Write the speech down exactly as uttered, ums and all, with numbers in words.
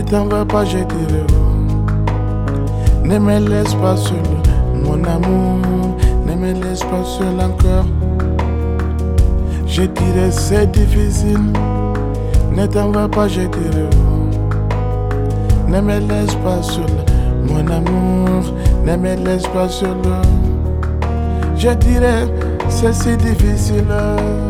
t'en va pas, je dirai oh. Ne me laisse pas seul, mon amour, ne me laisse pas seul encore. Je dirais c'est difficile, ne t'en va pas, je dirais oh. Ne me laisse pas seul, mon amour, ne me laisse pas seul. Je dirais c'est si difficile.